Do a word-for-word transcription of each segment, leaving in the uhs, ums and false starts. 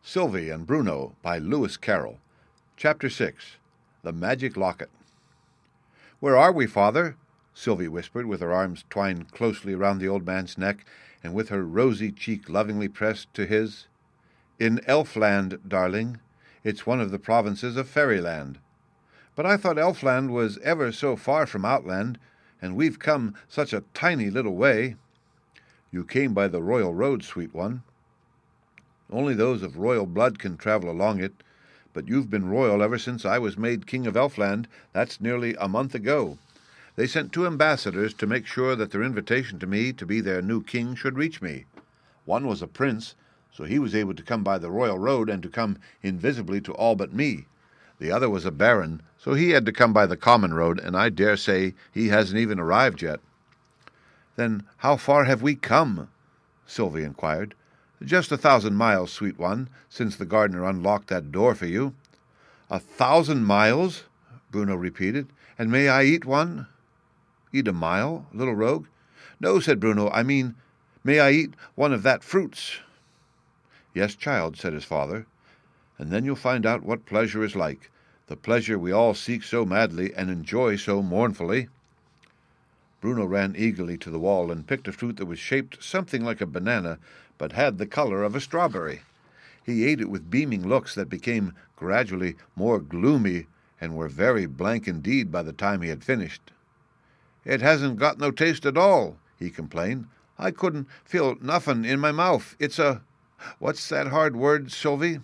Sylvie and Bruno by Lewis Carroll. Chapter six. The Magic Locket. "Where are we, father?" Sylvie whispered, with her arms twined closely around the old man's neck, and with her rosy cheek lovingly pressed to his. "In Elfland, darling. It's one of the provinces of Fairyland. But I thought Elfland was ever so far from Outland, and we've come such a tiny little way." "You came by the royal road, sweet one. Only those of royal blood can travel along it, but you've been royal ever since I was made King of Elfland. That's nearly a month ago. They sent two ambassadors to make sure that their invitation to me to be their new king should reach me. One was a prince, so he was able to come by the royal road and to come invisibly to all but me. The other was a baron, so he had to come by the common road, and I dare say he hasn't even arrived yet." "Then how far have we come?" Sylvie inquired. "Just a thousand miles, sweet one, since the gardener unlocked that door for you." "A thousand miles?" Bruno repeated. "And may I eat one?" "Eat a mile, little rogue?" "No," said Bruno, "I mean, may I eat one of that fruits?" "Yes, child," said his father, "and then you'll find out what pleasure is like, the pleasure we all seek so madly and enjoy so mournfully." Bruno ran eagerly to the wall and picked a fruit that was shaped something like a banana, but had the color of a strawberry. He ate it with beaming looks that became gradually more gloomy and were very blank indeed by the time he had finished. "It hasn't got no taste at all," he complained. "I couldn't feel nuffin in my mouth. It's a— what's that hard word, Sylvie?"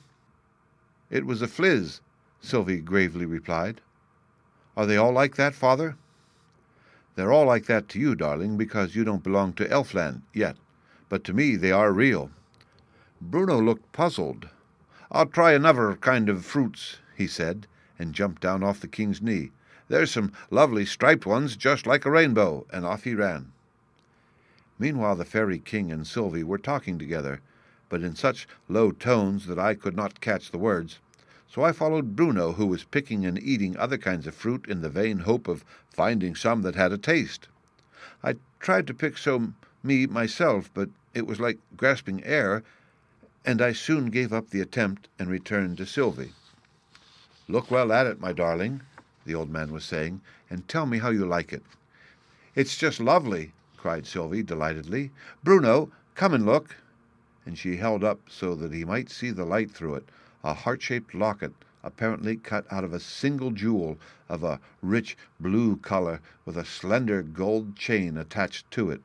"It was a fliz," Sylvie gravely replied. "Are they all like that, father?" "They're all like that to you, darling, because you don't belong to Elfland yet, but to me they are real." Bruno looked puzzled. "I'll try another kind of fruits," he said, and jumped down off the king's knee. "There's some lovely striped ones, just like a rainbow," and off he ran. Meanwhile the fairy king and Sylvie were talking together, but in such low tones that I could not catch the words. So I followed Bruno, who was picking and eating other kinds of fruit in the vain hope of finding some that had a taste. I tried to pick some me myself, but it was like grasping air, and I soon gave up the attempt and returned to Sylvie. "Look well at it, my darling," the old man was saying, "and tell me how you like it." "It's just lovely," cried Sylvie delightedly. "Bruno, come and look." And she held up, so that he might see the light through it, a heart-shaped locket, apparently cut out of a single jewel of a rich blue colour, with a slender gold chain attached to it.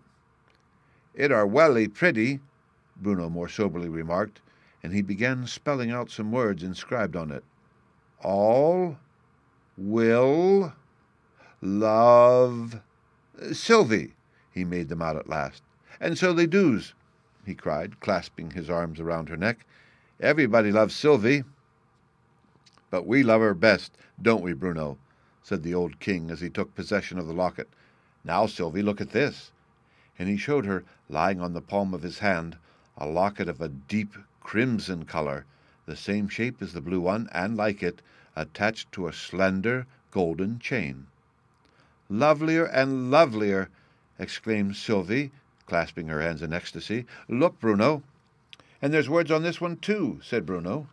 "It are welly pretty," Bruno more soberly remarked, and he began spelling out some words inscribed on it. "All will love Sylvie," he made them out at last. "And so they doos," he cried, clasping his arms around her neck. "Everybody loves Sylvie." "But we love her best, don't we, Bruno?" said the old king as he took possession of the locket. "Now, Sylvie, look at this." And he showed her, lying on the palm of his hand, a locket of a deep crimson colour, the same shape as the blue one, and, like it, attached to a slender golden chain. "Lovelier and lovelier!" exclaimed Sylvie, clasping her hands in ecstasy. "Look, Bruno." "And there's words on this one too," said Bruno.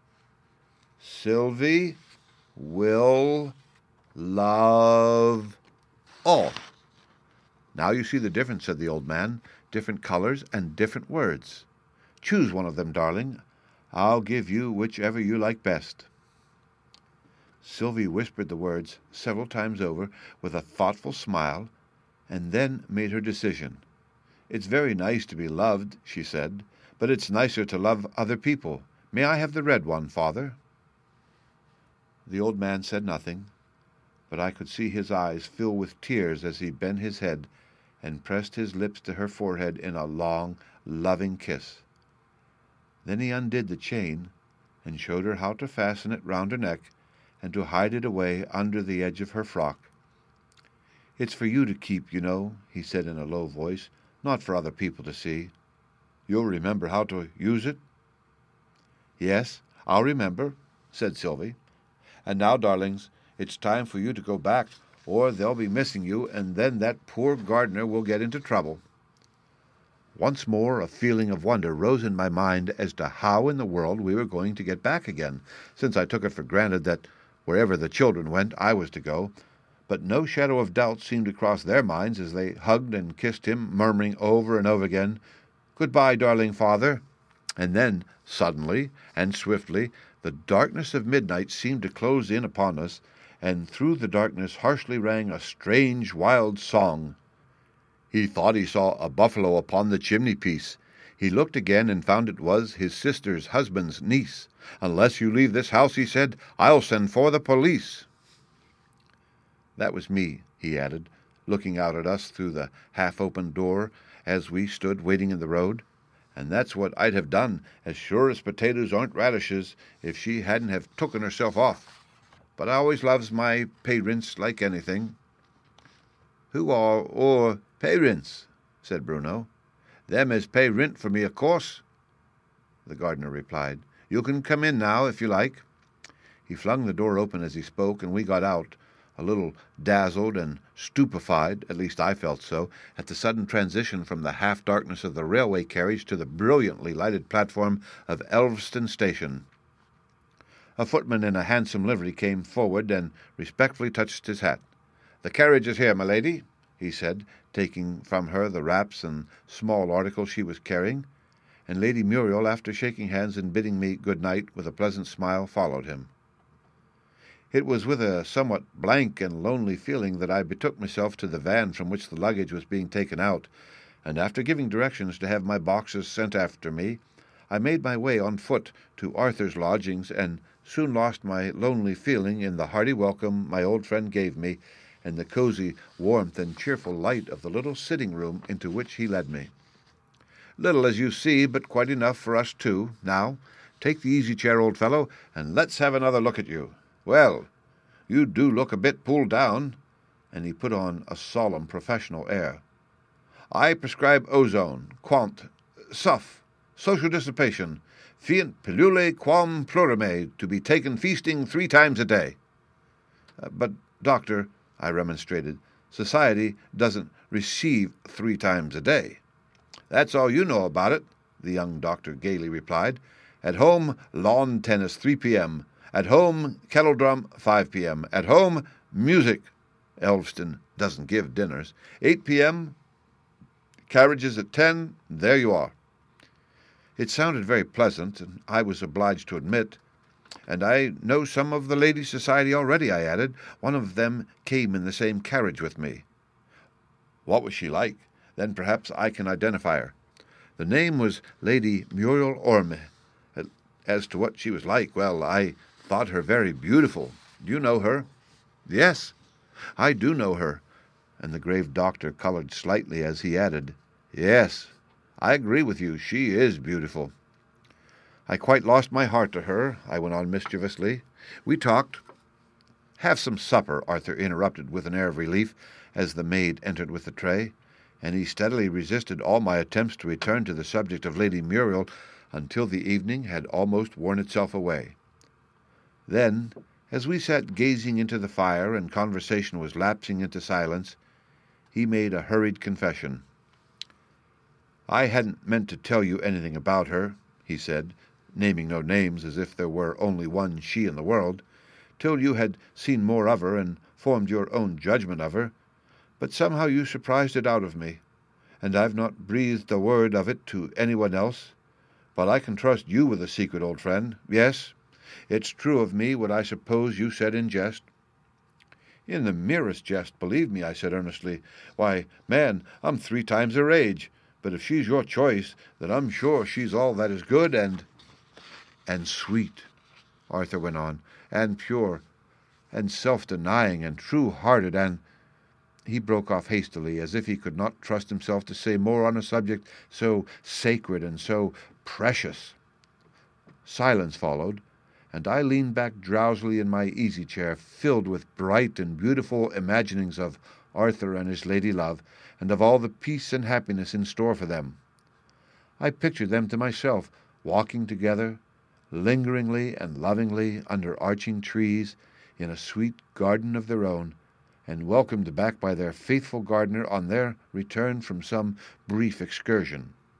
"Sylvie will love all." "Now you see the difference," said the old man. "Different colours and different words. Choose one of them, darling. I'll give you whichever you like best." Sylvie whispered the words several times over with a thoughtful smile, and then made her decision. "It's very nice to be loved," she said, "but it's nicer to love other people. May I have the red one, father?" The old man said nothing, but I could see his eyes fill with tears as he bent his head and pressed his lips to her forehead in a long, loving kiss. Then he undid the chain and showed her how to fasten it round her neck and to hide it away under the edge of her frock. "It's for you to keep, you know," he said in a low voice, "not for other people to see. You'll remember how to use it?" "Yes, I'll remember," said Sylvie. "And now, darlings, it's time for you to go back, or they'll be missing you, and then that poor gardener will get into trouble." Once more a feeling of wonder rose in my mind as to how in the world we were going to get back again, since I took it for granted that wherever the children went I was to go. But no shadow of doubt seemed to cross their minds as they hugged and kissed him, murmuring over and over again, "Good-bye, darling father." And then, suddenly and swiftly, the darkness of midnight seemed to close in upon us, and through the darkness harshly rang a strange, wild song. He thought he saw a buffalo upon the chimney-piece. He looked again and found it was his sister's husband's niece. "Unless you leave this house," he said, "I'll send for the police." That was me, he added, looking out at us through the half-open door as we stood waiting in the road. "And that's what I'd have done, as sure as potatoes aren't radishes, if she hadn't have tooken herself off. But I always loves my parents like anything." "Who are or parents?" said Bruno. "Them as pay rent for me, of course," the gardener replied. "You can come in now, if you like." He flung the door open as he spoke, and we got out, a little dazzled and stupefied, at least I felt so, at the sudden transition from the half-darkness of the railway carriage to the brilliantly lighted platform of Elveston Station. A footman in a handsome livery came forward and respectfully touched his hat. "The carriage is here, my lady," he said, taking from her the wraps and small articles she was carrying, and Lady Muriel, after shaking hands and bidding me good night with a pleasant smile, followed him. It was with a somewhat blank and lonely feeling that I betook myself to the van from which the luggage was being taken out, and after giving directions to have my boxes sent after me, I made my way on foot to Arthur's lodgings, and soon lost my lonely feeling in the hearty welcome my old friend gave me, and the cosy warmth and cheerful light of the little sitting-room into which he led me. "Little, as you see, but quite enough for us two. Now, take the easy-chair, old fellow, and let's have another look at you. Well, you do look a bit pulled down," and he put on a solemn professional air. "I prescribe ozone, quant, suff, social dissipation, fiant pilulae quam plurime, to be taken feasting three times a day." Uh, "But, doctor," I remonstrated, "society doesn't receive three times a day." "That's all you know about it," the young doctor gaily replied. "At home, lawn tennis, three p.m., at home, kettledrum, five p.m., at home, music. Elveston doesn't give dinners. eight p.m., carriages at ten, there you are." It sounded very pleasant, and I was obliged to admit. "And I know some of the ladies' society already," I added. "One of them came in the same carriage with me." "What was she like? Then perhaps I can identify her." "The name was Lady Muriel Orme. As to what she was like, well, I thought her very beautiful. Do you know her?" "Yes, I do know her," and the grave doctor colored slightly as he added, "Yes, I agree with you. She is beautiful." "I quite lost my heart to her," I went on mischievously. "We talked—" "Have some supper," Arthur interrupted with an air of relief as the maid entered with the tray, and he steadily resisted all my attempts to return to the subject of Lady Muriel until the evening had almost worn itself away. Then, as we sat gazing into the fire and conversation was lapsing into silence, he made a hurried confession. "I hadn't meant to tell you anything about her," he said, naming no names as if there were only one she in the world, "till you had seen more of her and formed your own judgment of her. But somehow you surprised it out of me, and I've not breathed a word of it to anyone else. But I can trust you with a secret, old friend. Yes, it's true of me what I suppose you said in jest." "In the merest jest, believe me," I said earnestly. "Why, man, I'm three times her age, but if she's your choice, then I'm sure she's all that is good and—" "And sweet," Arthur went on, "and pure, and self-denying, and true-hearted, and—" He broke off hastily, as if he could not trust himself to say more on a subject so sacred and so precious. Silence followed, and I leaned back drowsily in my easy-chair, filled with bright and beautiful imaginings of Arthur and his lady-love, and of all the peace and happiness in store for them. I pictured them to myself, walking together, lingeringly and lovingly under arching trees, in a sweet garden of their own, and welcomed back by their faithful gardener on their return from some brief excursion.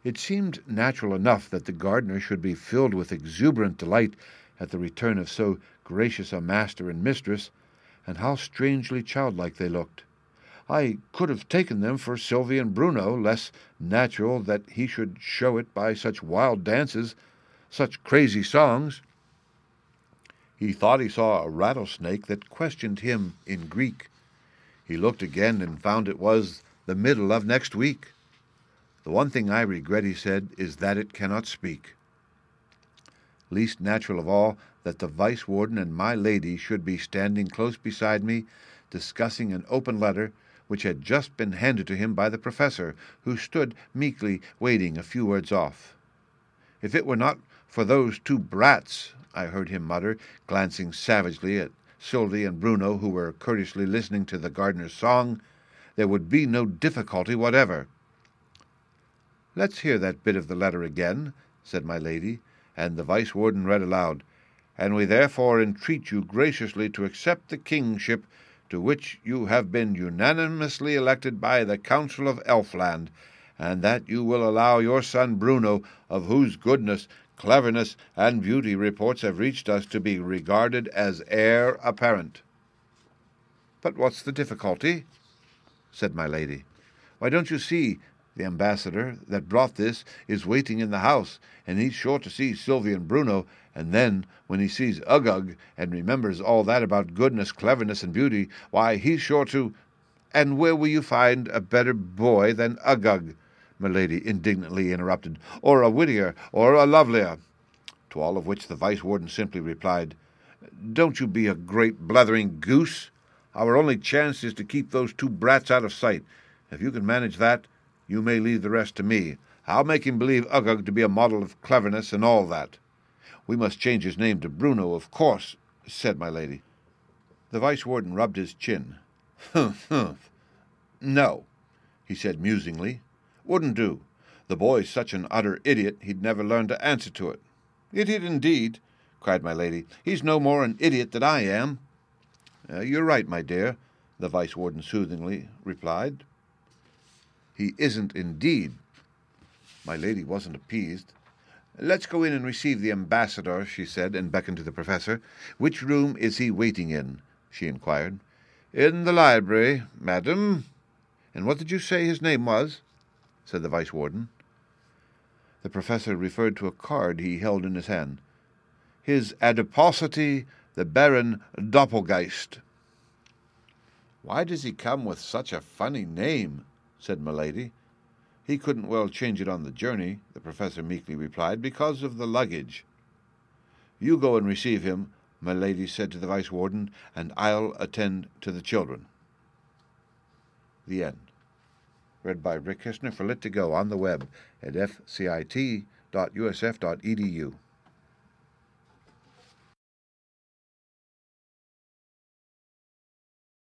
It seemed natural enough that the gardener should be filled with exuberant delight at the return of so gracious a master and mistress, and how strangely childlike they looked. I could have taken them for Sylvie and Bruno, less natural that he should show it by such wild dances, such crazy songs. He thought he saw a rattlesnake that questioned him in Greek. He looked again and found it was the middle of next week. The one thing I regret, he said, is that it cannot speak. Least natural of all, that the vice-warden and my lady should be standing close beside me, discussing an open letter which had just been handed to him by the professor, who stood meekly waiting a few words off. If it were not for those two brats, I heard him mutter, glancing savagely at Sylvie and Bruno, who were courteously listening to the gardener's song, there would be no difficulty whatever. "Let's hear that bit of the letter again," said my lady, and the vice-warden read aloud, "And we therefore entreat you graciously to accept the kingship to which you have been unanimously elected by the Council of Elfland, and that you will allow your son Bruno, of whose goodness, cleverness, and beauty reports have reached us, to be regarded as heir apparent." "But what's the difficulty?" said my lady. "Why, don't you see, the ambassador that brought this is waiting in the house, and he's sure to see Sylvie and Bruno, and then, when he sees Uggug, and remembers all that about goodness, cleverness, and beauty, why, he's sure to—" "And where will you find a better boy than Uggug?" my lady indignantly interrupted, "or a wittier, or a lovelier?" To all of which the vice-warden simply replied, "Don't you be a great blethering goose. Our only chance is to keep those two brats out of sight. If you can manage that, you may leave the rest to me. I'll make him believe Uggug to be a model of cleverness and all that." "We must change his name to Bruno, of course," said my lady. The vice-warden rubbed his chin. "Humph, humph. No," he said musingly. "Wouldn't do. The boy's such an utter idiot he'd never learn to answer to it." "Idiot indeed," cried my lady. "He's no more an idiot than I am." Uh, "You're right, my dear," the vice-warden soothingly replied. "He isn't indeed." My lady wasn't appeased. "Let's go in and receive the ambassador," she said, and beckoned to the professor. "Which room is he waiting in?" she inquired. "In the library, madam." "And what did you say his name was?" said the vice-warden. The professor referred to a card he held in his hand. "His Adiposity, the Baron Doppelgeist." "Why does he come with such a funny name?" said my lady. "He couldn't well change it on the journey," the professor meekly replied, "because of the luggage." "You go and receive him," my lady said to the vice-warden, "and I'll attend to the children." The end. Read by Rick Kistner for Lit to Go on the web at f c i t dot u s f dot e d u.